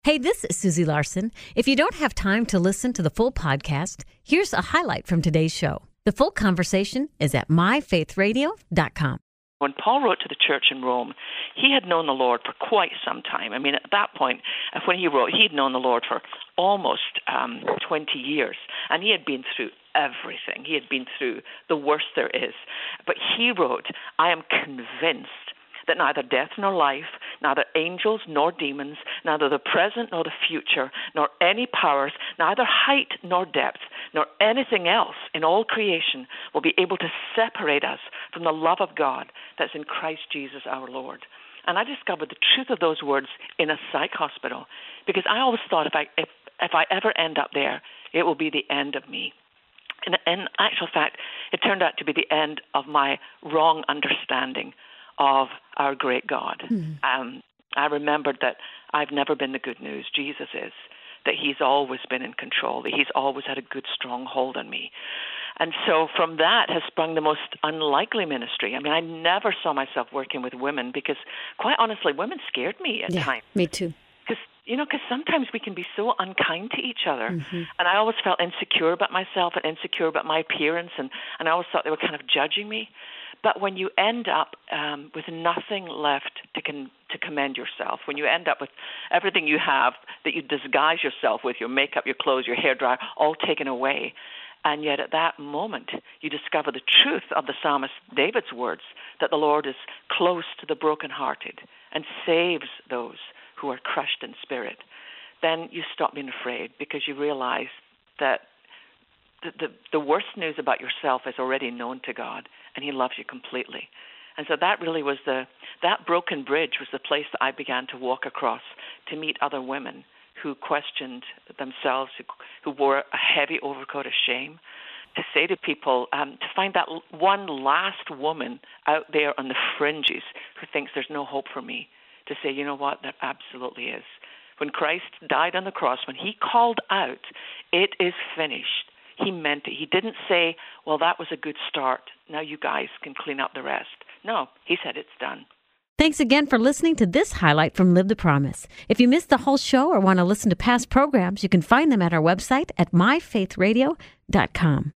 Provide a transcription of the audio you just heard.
Hey, this is Susie Larson. If you don't have time to listen to the full podcast, here's a highlight from today's show. The full conversation is at myfaithradio.com. When Paul wrote to the church in Rome, he had known the Lord for quite some time. I mean, at that point, when he wrote, he had known the Lord for almost 20 years, and he had been through everything. He had been through the worst there is. But he wrote, I am convinced that neither death nor life, neither angels nor demons, neither the present nor the future, nor any powers, neither height nor depth, nor anything else in all creation will be able to separate us from the love of God that's in Christ Jesus our Lord. And I discovered the truth of those words in a psych hospital, because I always thought if I ever end up there, it will be the end of me. And in actual fact, it turned out to be the end of my wrong understanding of our great God. I remembered that I've never been the good news. Jesus is. That he's always been in control. That he's always had a good, strong hold on me. And so from that has sprung the most unlikely ministry. I mean, I never saw myself working with women because, quite honestly, women scared me at times. Me too. Because sometimes we can be so unkind to each other. Mm-hmm. And I always felt insecure about myself and insecure about my appearance. And I always thought they were kind of judging me. But when you end up with nothing left to commend yourself, when you end up with everything you have that you disguise yourself with, your makeup, your clothes, your hairdryer, all taken away, and yet at that moment you discover the truth of the psalmist David's words, that the Lord is close to the brokenhearted and saves those who are crushed in spirit, then you stop being afraid because you realize that the worst news about yourself is already known to God, and he loves you completely. And so that really was that broken bridge was the place that I began to walk across to meet other women who questioned themselves, who wore a heavy overcoat of shame, to say to people, to find that one last woman out there on the fringes who thinks there's no hope for me, to say, you know what, there absolutely is. When Christ died on the cross, when he called out, it is finished, he meant it. He didn't say, well, that was a good start. Now you guys can clean up the rest. No, he said it's done. Thanks again for listening to this highlight from Live the Promise. If you missed the whole show or want to listen to past programs, you can find them at our website at myfaithradio.com.